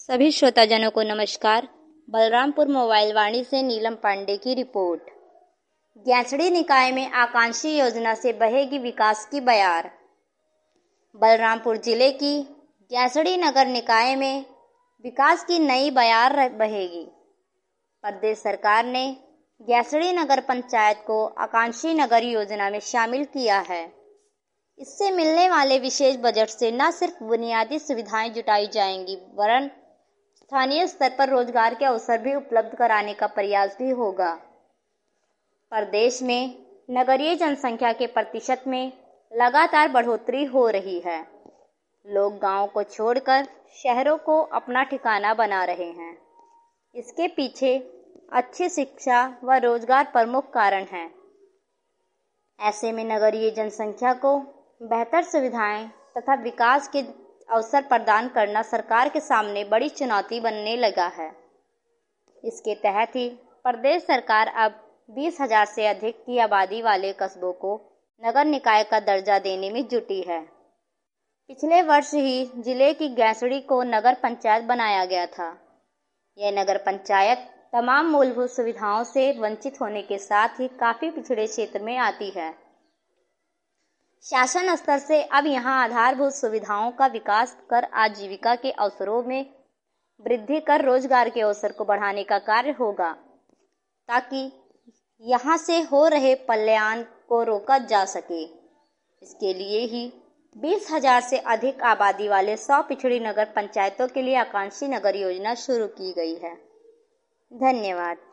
सभी श्रोताजनों को नमस्कार। बलरामपुर मोबाइल वाणी से नीलम पांडे की रिपोर्ट। ग्यासड़ी निकाय में आकांक्षी योजना से बहेगी विकास की बयार। बलरामपुर जिले की ग्यासड़ी नगर निकाय में विकास की नई बयार बहेगी। प्रदेश सरकार ने ग्यासड़ी नगर पंचायत को आकांक्षी नगर योजना में शामिल किया है। इससे मिलने वाले विशेष बजट से न सिर्फ बुनियादी सुविधाएं जुटाई जाएंगी वरन स्थानीय स्तर पर रोजगार के अवसर भी उपलब्ध कराने का प्रयास भी होगा। प्रदेश में नगरीय जनसंख्या के प्रतिशत में लगातार बढ़ोतरी हो रही है। लोग गांव को छोड़कर शहरों को अपना ठिकाना बना रहे हैं। इसके पीछे अच्छी शिक्षा व रोजगार प्रमुख कारण हैं। ऐसे में नगरीय जनसंख्या को बेहतर सुविधाएं तथा विकास के अवसर प्रदान करना सरकार के सामने बड़ी चुनौती बनने लगा है। इसके तहत ही प्रदेश सरकार अब 20,000 से अधिक की आबादी वाले कस्बों को नगर निकाय का दर्जा देने में जुटी है। पिछले वर्ष ही जिले की ग्यासड़ी को नगर पंचायत बनाया गया था। यह नगर पंचायत तमाम मूलभूत सुविधाओं से वंचित होने के साथ ही काफी पिछड़े क्षेत्र में आती है। शासन स्तर से अब यहां आधारभूत सुविधाओं का विकास कर आजीविका के अवसरों में वृद्धि कर रोजगार के अवसर को बढ़ाने का कार्य होगा, ताकि यहां से हो रहे पलायन को रोका जा सके। इसके लिए ही 20,000 से अधिक आबादी वाले 100 पिछड़ी नगर पंचायतों के लिए आकांक्षी नगर योजना शुरू की गई है। धन्यवाद।